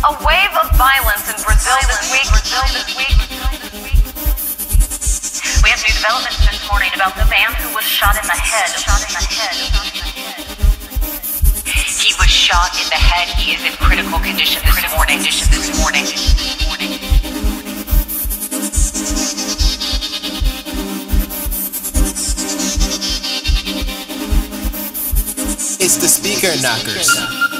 A wave of violence in Brazil this week. We have new developments this morning about the man who was shot in the head. He was shot in the head. He is in critical condition this morning. It's the Speaker Knockers.